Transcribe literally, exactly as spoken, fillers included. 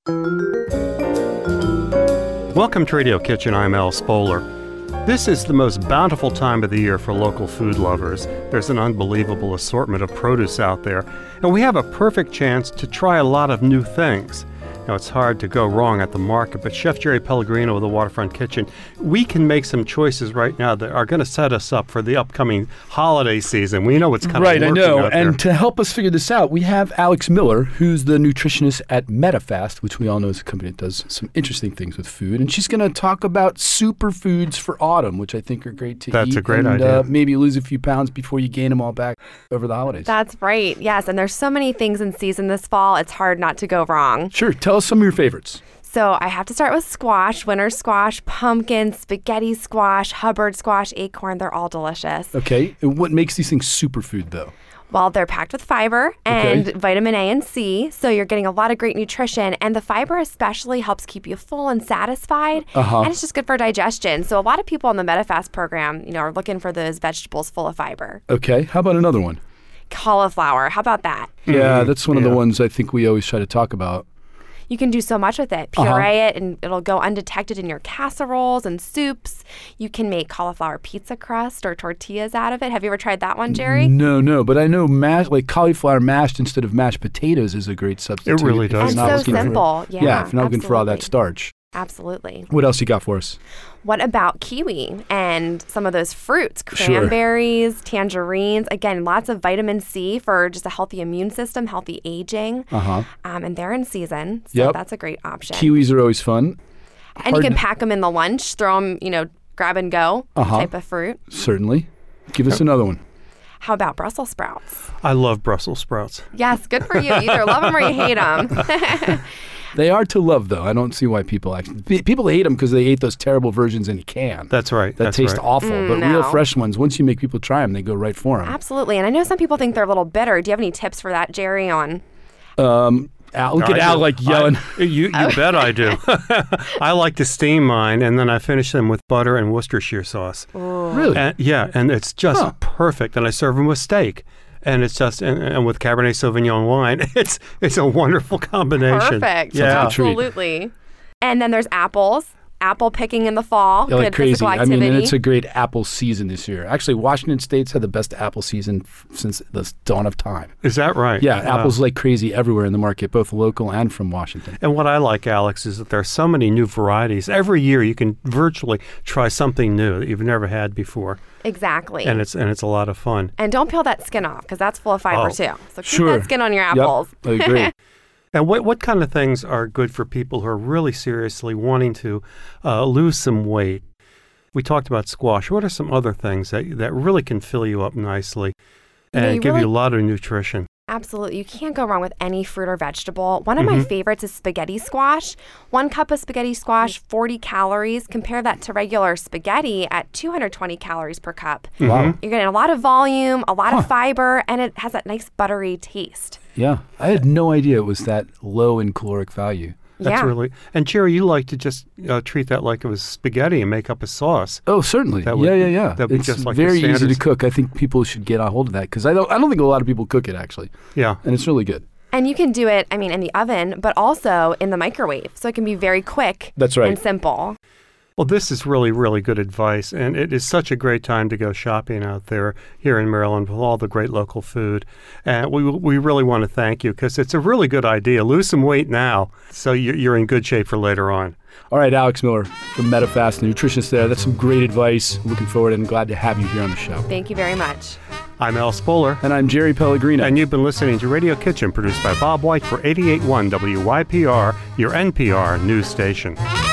Welcome to Radio Kitchen. I'm Al Spoler. This is the most bountiful time of the year for local food lovers. There's an unbelievable assortment of produce out there, and we have a perfect chance to try a lot of new things. Now, it's hard to go wrong at the market, but Chef Jerry Pellegrino of the Waterfront Kitchen, we can make some choices right now that are going to set us up for the upcoming holiday season. We know what's kind right, of working I know. out there. And to help us figure this out, we have Alex Miller, who's the nutritionist at MetaFast, which we all know is a company that does some interesting things with food. And she's going to talk about superfoods for autumn, which I think are great to That's eat. a great and, idea. Uh, maybe lose a few pounds before you gain them all back over the holidays. That's right. Yes, and there's so many things in season this fall, it's hard not to go wrong. Sure. Tell us some of your favorites. So I have to start with squash, winter squash, pumpkin, spaghetti squash, Hubbard squash, acorn. They're all delicious. Okay. And what makes these things superfood, though? Well, they're packed with fiber and Okay. vitamin A and C, so you're getting a lot of great nutrition. And the fiber especially helps keep you full and satisfied, Uh-huh. and it's just good for digestion. So a lot of people on the MetaFast program, you know, are looking for those vegetables full of fiber. Okay. How about another one? Cauliflower, how about that? Yeah, that's one of Yeah. the ones I think we always try to talk about. You can do so much with it. Puree Uh-huh. it, and it'll go undetected in your casseroles and soups. You can make cauliflower pizza crust or tortillas out of it. Have you ever tried that one, Jerry? No, no, but I know mash, like cauliflower mashed instead of mashed potatoes is a great substitute. really if does. you're And not so looking for- simple. Yeah, yeah, if you're not looking for all that absolutely. starch. Absolutely. What else you got for us? What about kiwi and some of those fruits? Sure. Cranberries, tangerines. Again, lots of vitamin C for just a healthy immune system, healthy aging. Uh-huh. Um, and they're in season, so Yep. that's a great option. Kiwis are always fun. and you hard can to- pack them in the lunch, throw them, you know, grab and go Uh-huh. type of fruit. Certainly. Give us another one. How about Brussels sprouts? I love Brussels sprouts. Yes, good for you. You either love them or you hate them. They are to love, though. I don't see why people actually... pe- People hate them because they ate those terrible versions in a can. That's right. that That's taste right. awful. Mm, but real no. fresh ones, once you make people try them, they go right for them. Absolutely. And I know some people think they're a little bitter. Do you have any tips for that, Jerry, on? Um, Al, look I at Al do. like yelling. I, you you bet I do. I like to steam mine, and then I finish them with butter and Worcestershire sauce. Really? And, yeah, and it's just Huh. perfect. And I serve them with steak, and it's just and, and with Cabernet Sauvignon wine. It's it's a wonderful combination. Perfect. Yeah. treat. Absolutely. And then there's apples. Apple picking in the fall. Yeah, like Good crazy. physical I activity. mean, and it's a great apple season this year. Actually, Washington State's had the best apple season f- since the dawn of time. Is that right? Yeah, Wow. apples like crazy everywhere in the market, both local and from Washington. And what I like, Alex, is that there are so many new varieties. Every year you can virtually try something new that you've never had before. Exactly. And it's and it's a lot of fun. And don't peel that skin off because that's full of fiber Oh, too. So keep sure. that skin on your apples. Yep, I agree. And what what kind of things are good for people who are really seriously wanting to uh, lose some weight? We talked about squash. What are some other things that that really can fill you up nicely and You know, you give really- you a lot of nutrition? Absolutely. You can't go wrong with any fruit or vegetable. One of Mm-hmm. my favorites is spaghetti squash. One cup of spaghetti squash, forty calories. Compare that to regular spaghetti at two hundred twenty calories per cup. Wow. You're getting a lot of volume, a lot Huh. of fiber, and it has that nice buttery taste. Yeah, I had no idea it was that low in caloric value. That's yeah. really and Jerry, you like to just uh, treat that like it was spaghetti and make up a sauce. Oh, certainly. That would- yeah, yeah, yeah. that'd be It's just like the very easy to standards. cook. I think people should get a hold of that because I don't. I don't think a lot of people cook it actually, Yeah. and it's really good. And you can do it, I mean, in the oven, but also in the microwave. So it can be very quick That's right. and simple. Well, this is really, really good advice, and it is such a great time to go shopping out there here in Maryland with all the great local food. And we we really want to thank you because it's a really good idea. Lose some weight now so you're, you're in good shape for later on. All right, Alex Miller from MetaFast, the nutritionist there. That's some great advice. Looking forward and glad to have you here on the show. Thank you very much. I'm Al Spoler, And I'm Jerry Pellegrino. and you've been listening to Radio Kitchen, produced by Bob White for eighty-eight point one W Y P R, your N P R news station.